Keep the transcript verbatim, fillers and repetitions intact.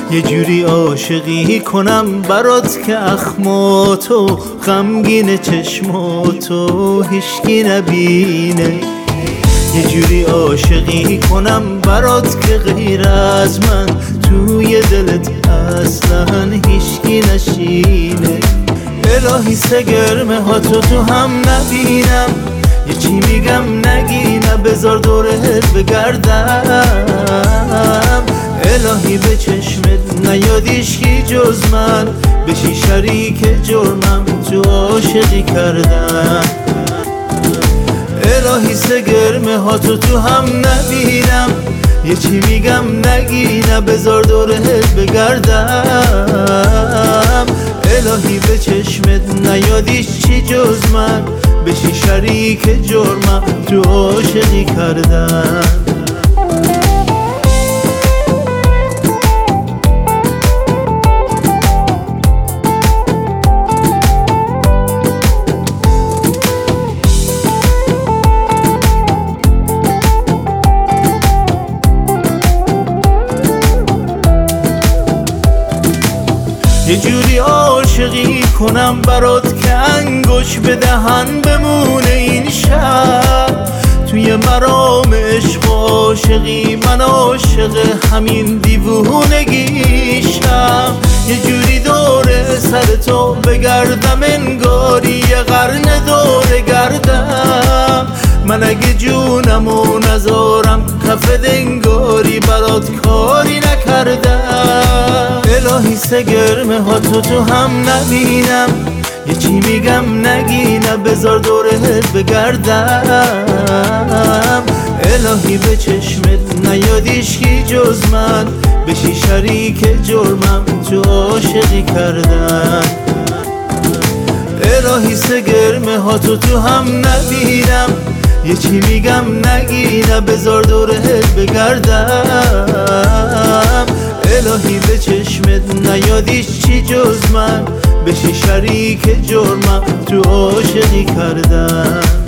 یه جوری عاشقی کنم برات که اخماتو غمگین چشماتو هیچکی نبینه. یه جوری عاشقی کنم برات که غیر از من توی دلت اصلا هیچکی نشینه. الهی سگرمه ها تو تو هم نبینم، یه چی میگم نگی نه بذار دورت بگردم. الهی به چشمت نیادیش کی جز من، بشی شریک جرمم تو عاشقی کردن. الهی سگرمه ها تو تو هم نبینم، یه چی میگم نگی نه بذار دورت بگردم. الهی به چشمت نیادیش چی جز من، بشی شریک جرمم تو عاشقی کردن. یه جوری عاشقی کنم برات که انگوش به دهن بمونه این شب. توی مرام عشق و عاشقی من عاشق همین دیوونگیشم. یه جوری دور سر تو بگردم انگاری یه قرن دور گردم. من اگه جونمو نذارم کف دنگاری برات کاری نکردم. الهی سگرمه ها تو تو هم نبینم، یه چی میگم نگی نه بذار دورت بگردم. الهی به چشمت نیادیش کی جز من، بشی شریک جرمم تو عاشقی کردن. الهی سگرمه ها تو تو هم نبینم، یه چی میگم نگی نه بذار دورت بگردم. الهی به چشمت نیادیش چی جز من، بشی شریک جرمم تو عاشقی کردن.